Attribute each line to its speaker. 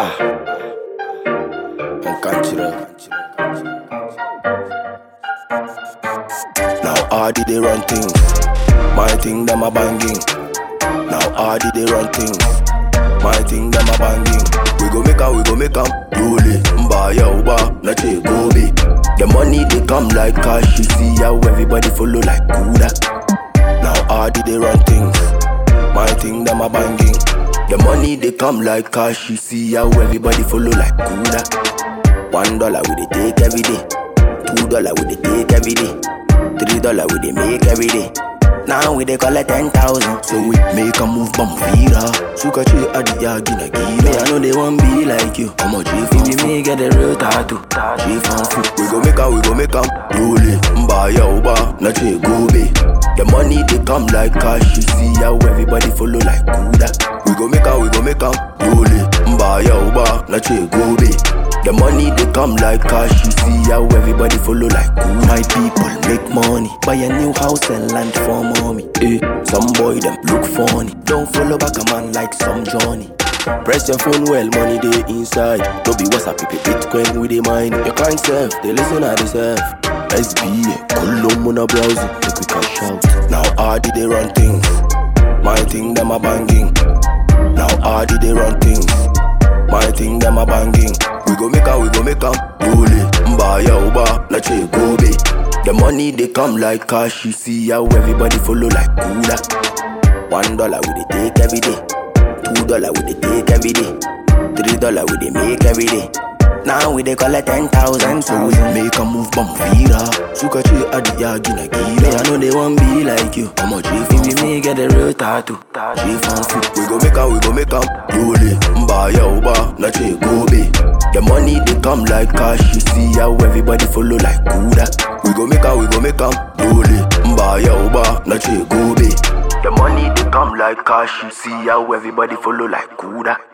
Speaker 1: and cultural. Now how did they run things? My thing them a banging. Now how did they run things? My thing them a banging. We go make 'em roll it. Mba ya uba, na che go be. The money they come like cash. You see how everybody follow like Kuda. Now how did they run things? My thing them a banging. The money they come like cash. You see how everybody follow like Kuda. $1 we they take every day. $2 we they take every day. $3 we they make every day. Now we they call it 10,000. So we make a move bamfira. Suka che adi yagina gira. I know they won't be like you. How much if we may get a real tattoo? Chief and food. We go make 'em roll it. Mba ya uba, na che go be. The money they come like cash. You see how everybody follow like Kuda. We go make 'em roll it. Mba ya uba, na che go be. The money they come like cash. You see how everybody follow like Kuda. My people make money, buy a new house and land for mommy. Some boy them look funny. Don't follow back a man like some Johnny. Press your phone well, money they inside. Don't be WhatsApp, people Bitcoin with the mind. You can't serve, they listen at themselves. SBA, Colum on a browser, make we can shout. Now how did they run things? My thing them a banging. Now how did they run things? My thing them a banging. We go make 'em roll it. Mba ya uba, na che go be. The money they come like cash. You see how everybody follow like Kuda. $1 we they take every day. $2 we they take every day. $3 we they make every day. Now we they call it 10,000. So we make a move bamfira. Suka che adi yagina gira. I know they won't be like you. How much if we may get a real tattoo? Chief and food. We go make 'em roll it. Mba ya uba, na che go be. The money they come like cash. You see how everybody follow like Kuda. We go make 'em roll it. Mba ya uba, na che go be. The money they come like cash. You see how everybody follow like Kuda.